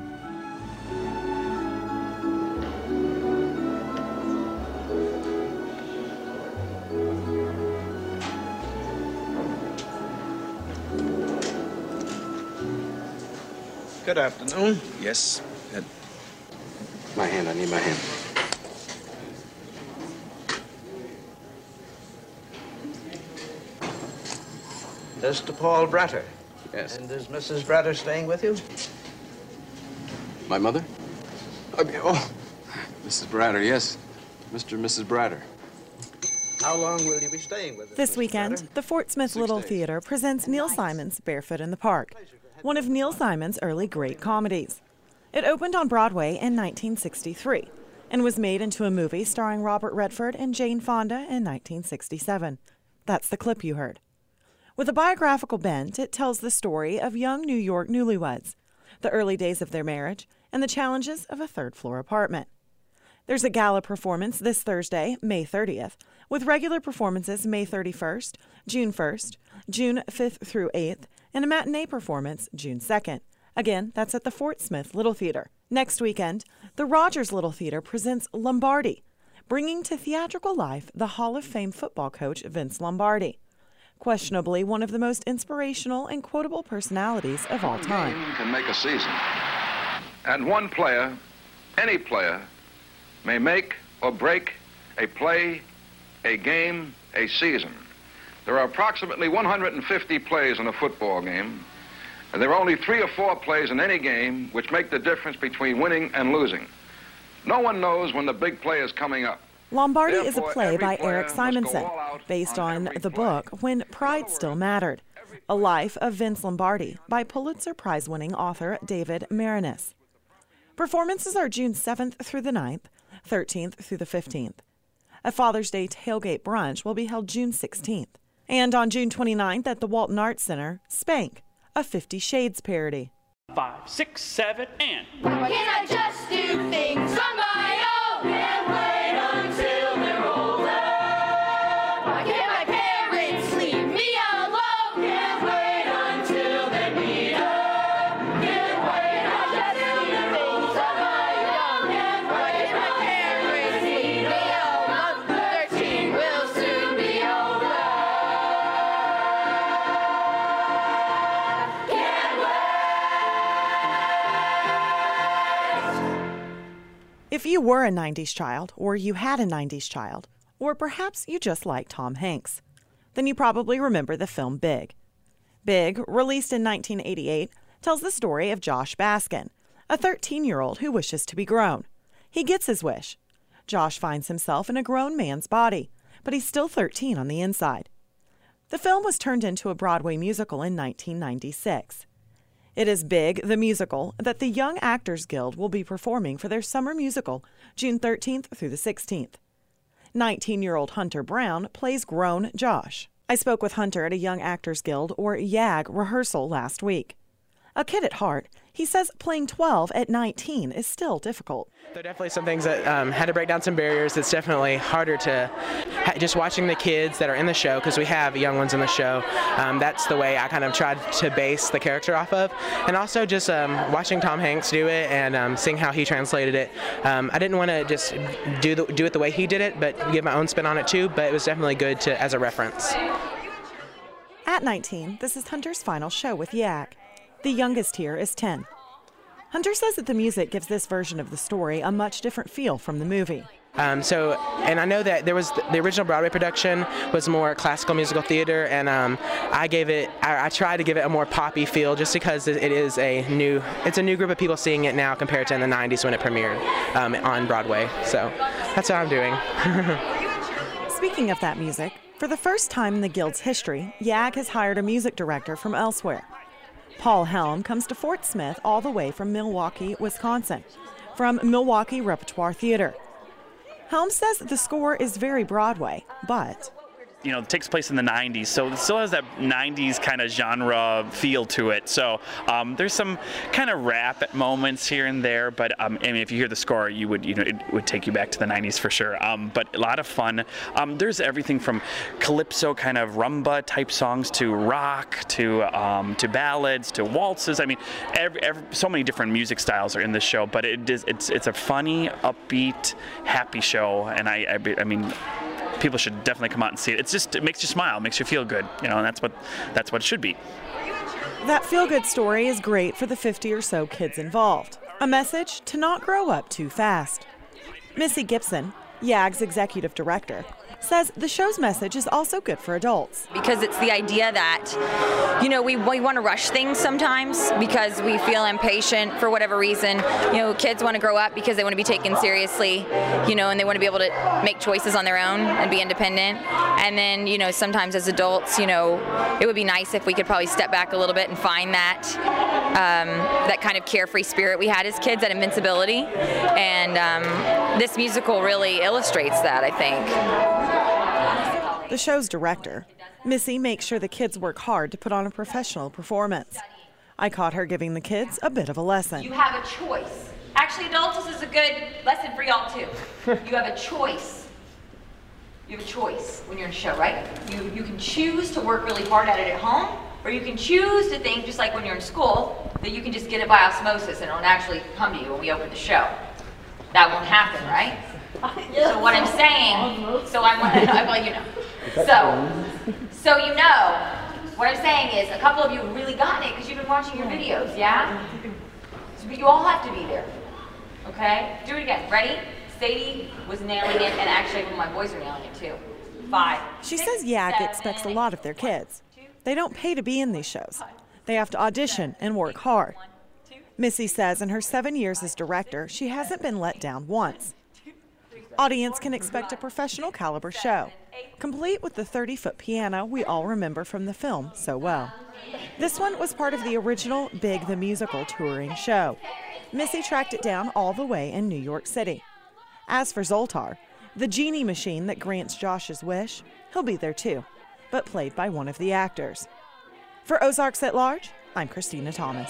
P: Good afternoon. Yes. My hand, I need my hand. Mr. Paul Bratter. Yes. And is Mrs. Bratter staying with you?
Q: My mother? Oh, Mrs. Bratter, yes. Mr. and Mrs. Bratter.
P: How long will you be staying with us?
R: This weekend, the Fort Smith Little Theater presents Neil Simon's Barefoot in the Park, one of Neil Simon's early great comedies. It opened on Broadway in 1963 and was made into a movie starring Robert Redford and Jane Fonda in 1967. That's the clip you heard. With a biographical bent, it tells the story of young New York newlyweds, the early days of their marriage, and the challenges of a third-floor apartment. There's a gala performance this Thursday, May 30th, with regular performances May 31st, June 1st, June 5th through 8th, and a matinee performance June 2nd. Again, that's at the Fort Smith Little Theater. Next weekend, the Rogers Little Theater presents Lombardi, bringing to theatrical life the Hall of Fame football coach Vince Lombardi, questionably one of the most inspirational and quotable personalities of all time.
S: A game can make a season, and one player, any player, may make or break a play, a game, a season. There are approximately 150 plays in a football game, and there are only 3 or 4 plays in any game which make the difference between winning and losing. No one knows when the big play is coming up.
R: Lombardi is a play by Eric Simonson, based on the book When Pride Still Mattered, A Life of Vince Lombardi by Pulitzer Prize-winning author David Maraniss. Performances are June 7th through the 9th, 13th through the 15th. A Father's Day tailgate brunch will be held June 16th. And on June 29th at the Walton Arts Center, Spank, a 50 Shades parody.
T: 5, 6, 7, and...
U: Why can't I just do things on my own? Can't wait until they're older. Why can't my parents leave me alone? Can't wait until they meet her. Can't wait, I just do things on my own. Can't wait, my parents leave me alone. 13
R: If you were a 90s child, or you had a 90s child, or perhaps you just like Tom Hanks, then you probably remember the film Big. Big, released in 1988, tells the story of Josh Baskin, a 13-year-old who wishes to be grown. He gets his wish. Josh finds himself in a grown man's body, but he's still 13 on the inside. The film was turned into a Broadway musical in 1996. It is Big, the musical, that the Young Actors Guild will be performing for their summer musical, June 13th through the 16th. 19-year-old Hunter Brown plays grown Josh. I spoke with Hunter at a Young Actors Guild, or YAG, rehearsal last week. A kid at heart, he says playing 12 at 19 is still difficult.
C: There are definitely some things that had to break down some barriers. It's definitely harder to just watching the kids that are in the show, because we have young ones in the show. That's the way I kind of tried to base the character off of. And also just watching Tom Hanks do it and seeing how he translated it. I didn't want to just do it the way he did it, but give my own spin on it too, but it was definitely good as a reference.
R: At 19, this is Hunter's final show with YAG. The youngest here is 10. Hunter says that the music gives this version of the story a much different feel from the movie.
C: And I know that there was the original Broadway production was more classical musical theater, and I tried to give it a more poppy feel, just because it's a new group of people seeing it now compared to in the 90s when it premiered on Broadway. So that's what I'm doing.
R: Speaking of that music, for the first time in the Guild's history, YAG has hired a music director from elsewhere. Paul Helm comes to Fort Smith all the way from Milwaukee, Wisconsin, from Milwaukee Repertoire Theater. Helm says the score is very Broadway, but
T: it takes place in the 90s, so it still has that 90s kind of genre feel to it. So there's some kind of rap at moments here and there, but I mean, if you hear the score, it would take you back to the 90s for sure. But a lot of fun. There's everything from calypso kind of rumba type songs to rock to ballads to waltzes. I mean, so many different music styles are in this show, but it's a funny, upbeat, happy show, and I mean, people should definitely come out and see it. It makes you smile, makes you feel good, and that's what it should be.
R: That feel-good story is great for the 50 or so kids involved. A message to not grow up too fast. Missy Gibson, YAG's executive director, says the show's message is also good for adults.
V: Because it's the idea that, we want to rush things sometimes because we feel impatient for whatever reason. Kids want to grow up because they want to be taken seriously, and they want to be able to make choices on their own and be independent. And then, sometimes as adults, it would be nice if we could probably step back a little bit and find that kind of carefree spirit we had as kids, that invincibility. And this musical really illustrates that, I think.
R: The show's director, Missy, makes sure the kids work hard to put on a professional performance. I caught her giving the kids a bit of a lesson.
V: You have a choice. Actually, adults, this is a good lesson for y'all too. You have a choice. You have a choice when you're in a show, right? You can choose to work really hard at it at home, or you can choose to think, just like when you're in school, that you can just get it by osmosis and it won't actually come to you when we open the show. That won't happen, right? So what I'm saying, what I'm saying is a couple of you have really gotten it because you've been watching your videos, yeah? So, but you all have to be there, okay? Do it again. Ready? Sadie was nailing it, and actually my boys are nailing it too. 5.
R: She says YAG expects a lot of their kids. They don't pay to be in these shows. They have to audition and work hard. Missy says in her 7 years as director, she hasn't been let down once. Audience can expect a professional caliber show, complete with the 30-foot piano we all remember from the film so well. This one was part of the original Big the Musical touring show. Missy tracked it down all the way in New York City. As for Zoltar, the genie machine that grants Josh's wish, he'll be there too, but played by one of the actors. For Ozarks at Large, I'm Christina Thomas.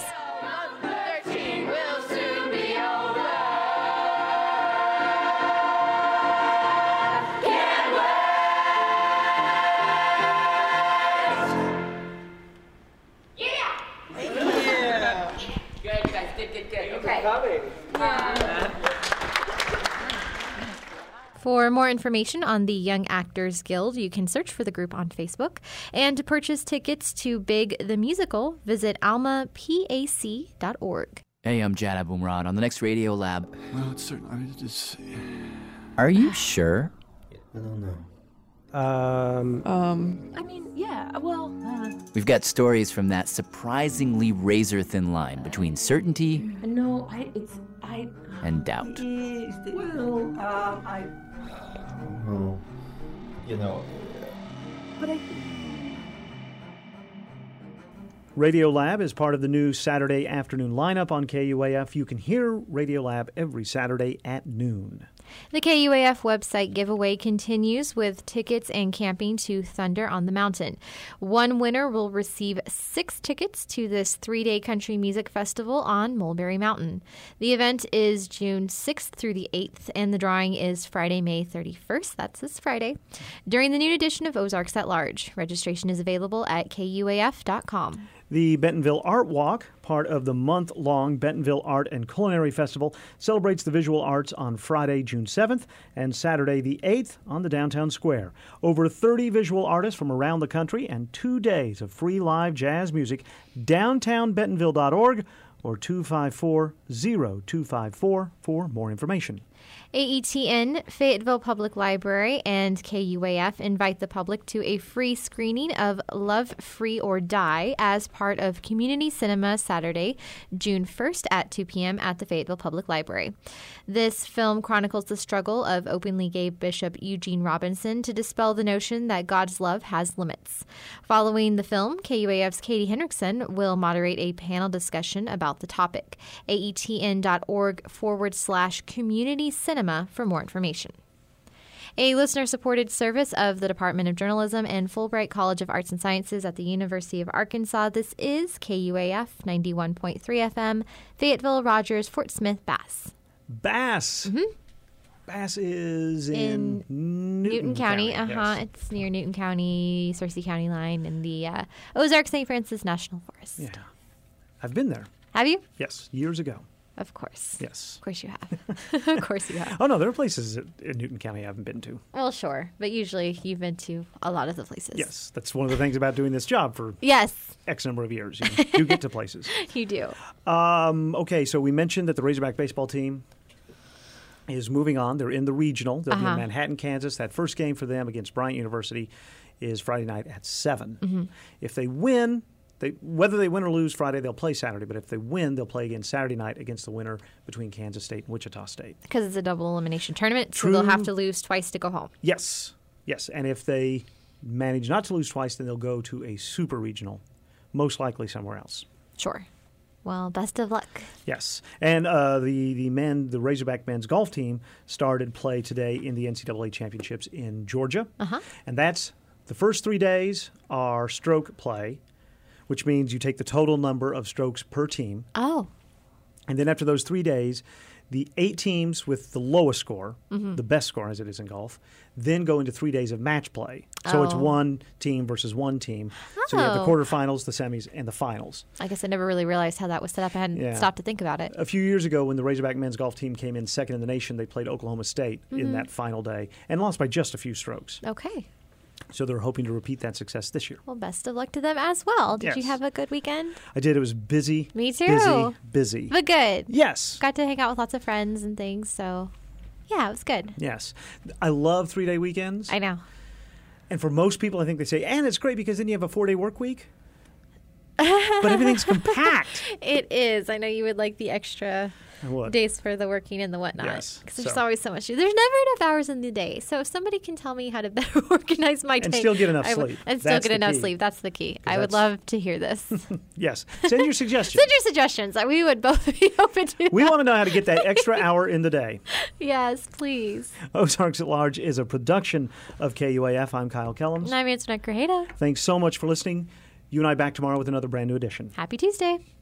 B: For more information on the Young Actors Guild, you can search for the group on Facebook. And to purchase tickets to Big the Musical, visit almapac.org.
E: Hey, I'm Jad Abumrad on the next Radio Lab.
F: Well, it's certainly.
E: Are you sure?
F: I don't know.
W: I mean, yeah, well,
E: We've got stories from that surprisingly razor-thin line between certainty
W: no,
E: and doubt.
W: well,
F: Well, you know.
W: but I...
A: Radio Lab is part of the new Saturday afternoon lineup on KUAF. You can hear Radio Lab every Saturday at noon.
B: The KUAF website giveaway continues with tickets and camping to Thunder on the Mountain. One winner will receive 6 tickets to this 3-day country music festival on Mulberry Mountain. The event is June 6th through the 8th, and the drawing is Friday, May 31st. That's this Friday, during the noon edition of Ozarks at Large. Registration is available at KUAF.com.
A: The Bentonville Art Walk, part of the month-long Bentonville Art and Culinary Festival, celebrates the visual arts on Friday, June 7th, and Saturday the 8th on the downtown square. Over 30 visual artists from around the country and 2 days of free live jazz music. DowntownBentonville.org or 254-0254 for more information.
B: AETN, Fayetteville Public Library, and KUAF invite the public to a free screening of Love, Free, or Die as part of Community Cinema Saturday, June 1st at 2 p.m. at the Fayetteville Public Library. This film chronicles the struggle of openly gay Bishop Eugene Robinson to dispel the notion that God's love has limits. Following the film, KUAF's Katie Hendrickson will moderate a panel discussion about the topic. AETN.org/community cinema for more information. A listener-supported service of the Department of Journalism and Fulbright College of Arts and Sciences at the University of Arkansas. This is KUAF 91.3 FM, Fayetteville, Rogers, Fort Smith, Bass.
A: Bass. Mm-hmm. Bass is in
B: Newton County.
A: Yes.
B: It's near Newton County, Searcy County line in the Ozark St. Francis National Forest.
A: Yeah. I've been there.
B: Have you?
A: Yes, years ago.
B: Of course.
A: Yes.
B: Of course you have. Of course you have.
A: Oh, no, there are places in Newton County I haven't been to.
B: Well, sure. But usually you've been to a lot of the places.
A: Yes. That's one of the things about doing this job for X number of years. You do get to places.
B: You do.
A: Okay, so we mentioned that the Razorback baseball team is moving on. They're in the regional. They'll be in Manhattan, Kansas. That first game for them against Bryant University is Friday night at 7.
B: Mm-hmm.
A: If they win... whether they win or lose Friday, they'll play Saturday. But if they win, they'll play again Saturday night against the winner between Kansas State and Wichita State.
B: Because it's a double elimination tournament,
A: True.
B: so they'll have to lose twice to go home.
A: Yes. Yes. And if they manage not to lose twice, then they'll go to a super regional, most likely somewhere else.
B: Sure. Well, best of luck.
A: Yes. And the Razorback men's golf team started play today in the NCAA championships in Georgia. And that's the first 3 days are stroke play, which means you take the total number of strokes per team.
B: Oh.
A: And then after those 3 days, the 8 teams with the lowest score, the best score as it is in golf, then go into 3 days of match play. So it's one team versus one team. So you have the quarterfinals, the semis, and the finals.
B: I guess I never really realized how that was set up. I hadn't stopped to think about it.
A: A few years ago when the Razorback men's golf team came in second in the nation, they played Oklahoma State in that final day and lost by just a few strokes.
B: Okay.
A: So they're hoping to repeat that success this year.
B: Well, best of luck to them as well. Did you have a good weekend?
A: I did. It was busy.
B: Me too.
A: Busy.
B: But good.
A: Yes.
B: Got to hang out with lots of friends and things, so yeah, it was good.
A: Yes. I love 3-day weekends.
B: I know.
A: And for most people, I think they say, and it's great because then you have a 4-day work week. But everything's compact.
B: It is. I know you would like the extra days for the working and the whatnot.
A: Yes.
B: Because there's always so much. There's never enough hours in the day. So if somebody can tell me how to better organize my day.
A: And still get enough sleep.
B: And still get enough sleep. That's the key. I would love to hear this.
A: Yes. Send your suggestions.
B: Send your suggestions. We would both be open to
A: We want to know how to get that extra hour in the day.
B: Yes, please.
A: Ozarks at Large is a production of KUAF. I'm Kyle Kellums.
B: And I'm Antoinette Grajeda.
A: Thanks so much for listening. You and I back tomorrow with another brand new edition.
B: Happy Tuesday.